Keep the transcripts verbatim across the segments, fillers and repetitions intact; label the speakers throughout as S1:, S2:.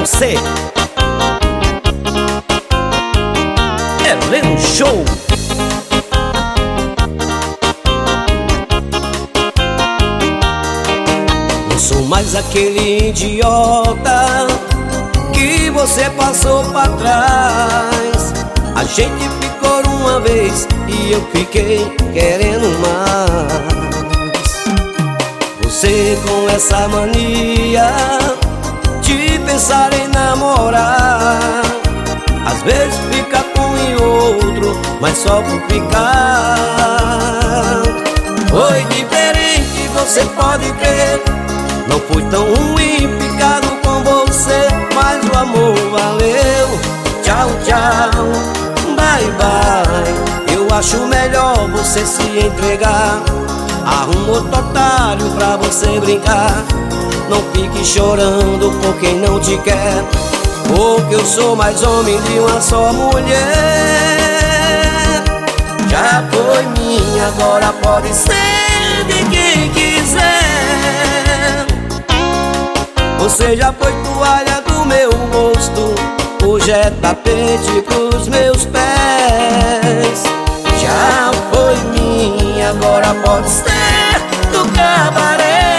S1: você. Heleno Show. Não sou mais aquele idiota que você passou pra trás. A gente ficou uma vez e eu fiquei querendo mais. Você com essa mania de pensar em namorar, às vezes fica com um e outro, mas só por ficar. Foi diferente, você pode crer. Não fui tão ruim, picado com você, mas o amor valeu. Tchau, tchau, bye, bye. Eu acho melhor você se entregar. Arruma outro otário pra você brincar. Não fique chorando por quem não te quer, porque eu sou mais homem de uma só mulher. Já foi minha, agora pode ser de quem quiser. Você já foi toalha do meu rosto, hoje é tapete pros meus pés. Já foi minha, agora pode ser do cabaré.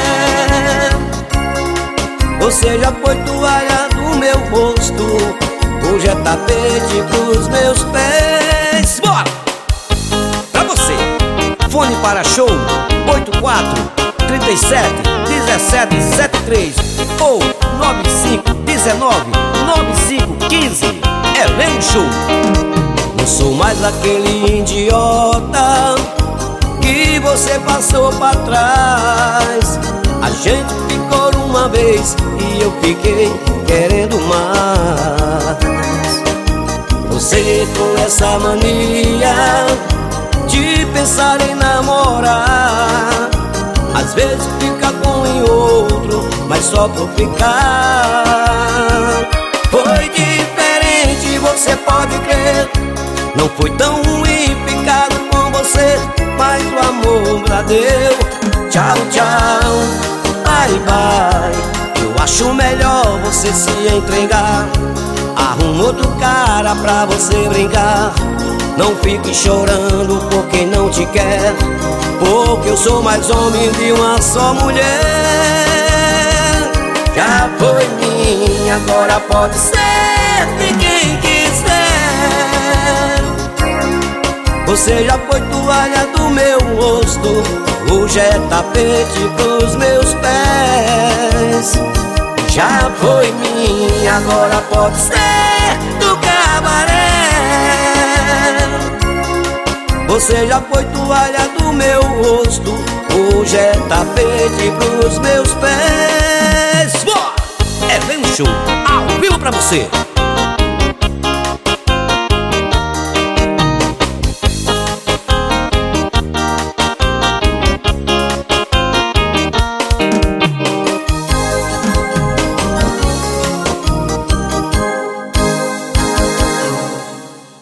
S1: Você já foi toalha do meu rosto, hoje é tapete pros meus pés. Bora! Pra você, fone para show oito quatro, três sete, um sete sete três ou nove cinco um nove, nove cinco um cinco. Heleno Show. Não sou mais aquele idiota que você passou pra trás. A gente ficou uma vez e eu fiquei querendo mais. Você com essa mania de pensar em namorar, às vezes fica com um e outro, mas só por ficar. Foi diferente, você pode crer. Não foi tão ruim, picado com você, mas o amor já deu. Tchau, tchau, bye, bye. Eu acho melhor você se entregar. Arruma outro cara pra você brincar. Não fique chorando por quem não te quer, porque eu sou mais homem de uma só mulher. Já foi minha, agora pode ser de quem quiser. Você já foi toalha do meu rosto, hoje é tapete pros meus pés. Já foi minha, agora pode ser do cabaré. Você já foi toalha do meu rosto, hoje é tapete pros meus pés. Boa! Heleno Show, ao vivo pra você.